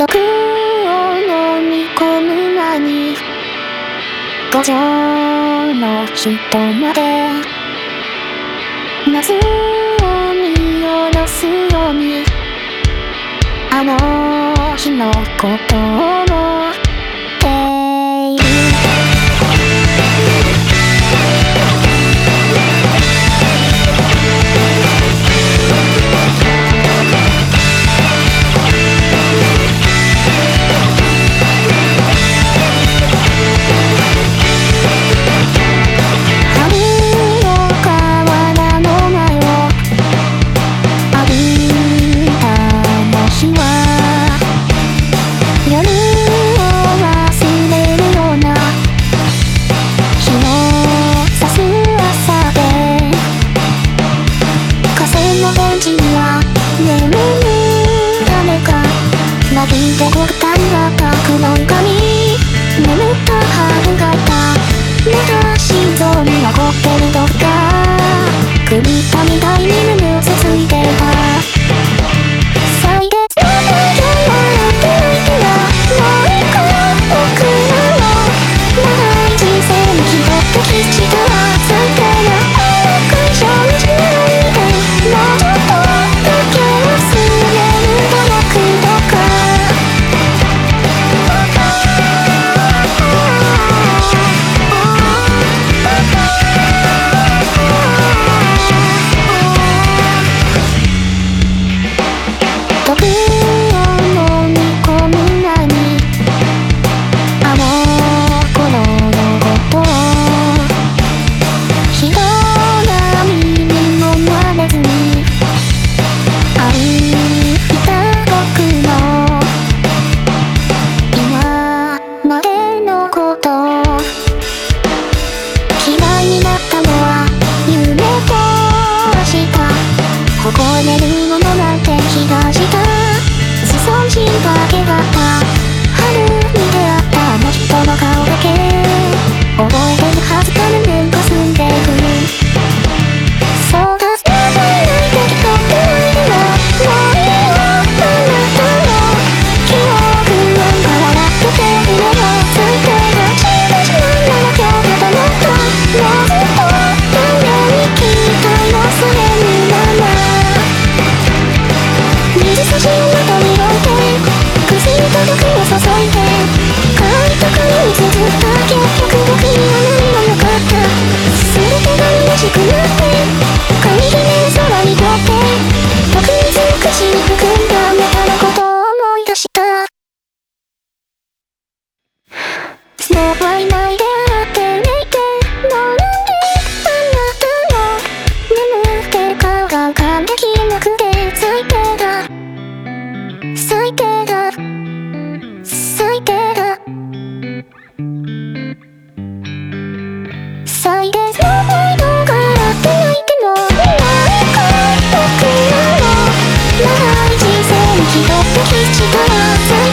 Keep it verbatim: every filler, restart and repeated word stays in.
毒を飲み込む間に五条の人まで夏を見下ろすようにあの日のことを思っている。なびいて極端な角の床に眠った春がいた。まだ心臓に残ってるどっか首痛みたいに胸をつついていた。歳月の時計は笑って泣いてはもう一個僕らの長い人生に一つきちたら最低な僕以上にしないでもうちょっとだけ忘れる努力とか誇れるものなんて気がした裾心だけだった春に出会ったあの人の顔だけ覚えてるはずか年が過ぎていくそうだスタートに泣いてきたってないではもういいよあなたの記憶なんか笑ってていればついてが散ってしまうなら今日だと思ったもうずっと胸に期待忘れるまま水差しをまとに置いて薬と毒を注いで乾いた髪に綴った結局僕には何もなかった全てが虚しくなって髪で目空にとって僕に美しい含んだあなたのことを思い出したそうはいないであってねいてもうなんであなたの眠って顔が浮かんできなくて最低だ最低だ最低だ歳月の思い出が笑って泣いても何か僕らの長い人生に一つきしたら